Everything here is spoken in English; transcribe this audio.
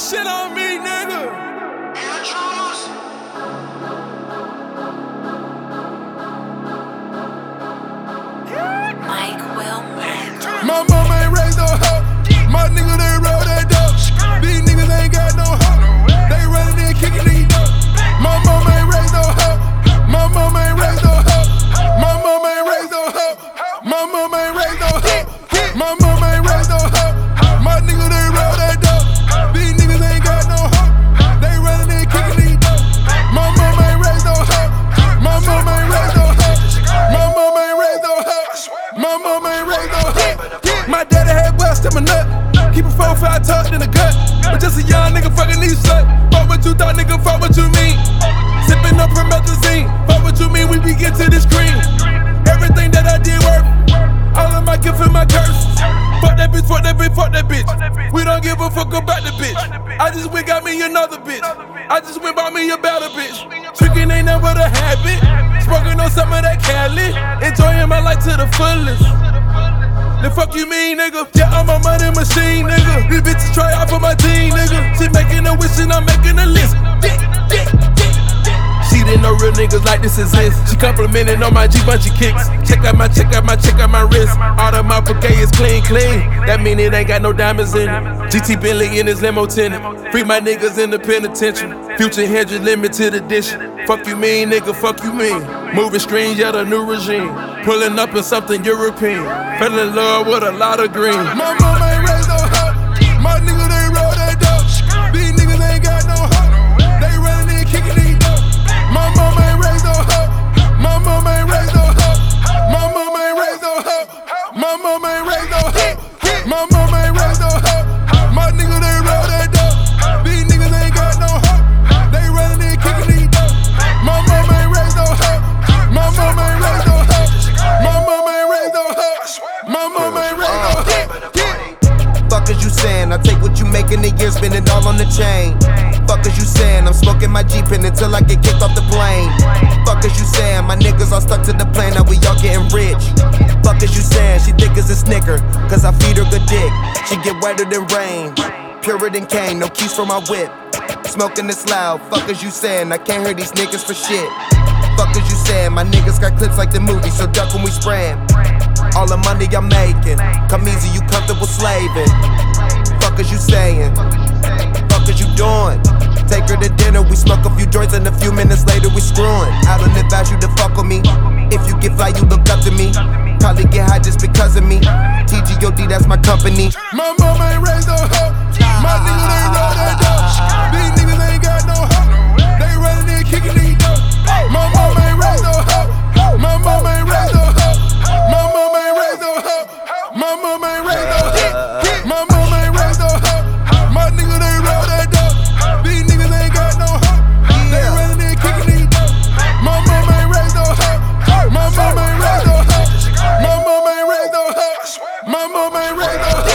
shit on me, nigga. Mike Wilmer. My mama ain't raised no hoe. My nigga, they roll that dope. These niggas ain't got no hoe. They running in, kicking these dope. My mama ain't raised no hoe. My mama ain't raised no hoe. My mama ain't raised no hoe. My mama ain't raised no hoe. My mama ain't raised no hoe. My nigga, they roll that dope. These niggas ain't got no hoe. They running in, kicking these dope. My mama ain't raised no hoe. My mama ain't raised no hoe. My mama ain't raised no hoe. My mama ain't raised no hoe. My daddy had West in my nut. Keep a 4-5 tucked in the gut. But just a young nigga fucking these slut. Fuck what you thought, nigga, fuck what you mean. Sipping up from Methazine. Fuck what you mean, we get to this cream. Everything that I did work. All of my gift and my curses. Fuck that bitch, fuck that bitch, fuck that bitch. We don't give a fuck about the bitch. I just went got me another bitch. I just went bought me a better bitch. Tricking ain't never a habit. Smoking on some of that Cali. Enjoying my life to the fullest. The fuck you mean, nigga? Yeah, I'm a money machine, nigga. These bitches try out for my team, nigga. She making a wish and I'm making a list. She didn't know real niggas like this exist. She complimenting on my G-Bunchy kicks. Check out my wrist. All of my bouquet is clean. That mean it ain't got no diamonds in it. GT Bentley in his limo tenant. Free my niggas in the penitentiary. Future Hendrix limited edition. Fuck you mean, nigga, fuck you mean. Moving screens, yet a new regime. Pulling up in something European. Fell in love with a lot of green. My mama ain't raised no hoe. My nigga, they roll that dope. These niggas ain't got no hoe. They running in, kicking these dope. My mama ain't raised no hoe. My mama ain't raised no hoe. My mama ain't raised no hoe. My mama ain't raised no hoe. My mama ain't raised no hoe. My nigga, they roll that dope. These niggas ain't got no hoe. They running in, kicking these dope. My mama ain't raised no hoe. My mama ain't raised no hoe. My mama ain't raised no hoe. My mama ain't raised no hoe. Fuck is you saying? I take what you make in the year, spend it all on the chain. Fuck is you saying? I'm smoking my Jeep in until I get kicked off the plane. Fuck is you saying? My niggas all stuck to the plane, now we all getting rich. Fuck is you saying? She thick as a Snicker, cause I feed her good dick. She get wetter than rain, purer than cane, no keys for my whip. Smoking this loud, fuck is you saying? I can't hear these niggas for shit. Fuck is you saying? My niggas got clips like the movie, so duck when we sprayin'. All the money I'm making, come easy, you comfortable slaving. Fuck is you saying? Fuck is you doing? Take her to dinner, we smoke a few joints, and a few minutes later we screwing. I don't advise you to fuck with me. If you get fly, you look up to me. Probably get high just because of me. TGOD, that's my company. My mama ain't raised no hoe. My niggas ain't roll that dope. These niggas ain't got no hoe. They running in, kicking these dope. My mama ain't raised no hoe. My mama ain't raised no hoe. My mama ain't raised no hoe. My mama ain't raised no hoe. My mama ain't raised no hoe. My nigga, they roll that dope. These niggas ain't got no hoe. They running in, kicking these dope. My mama ain't raised no hoe. My mama ain't raised no hoe. My mama ain't raised no hoe. My mama ain't raised no hoe.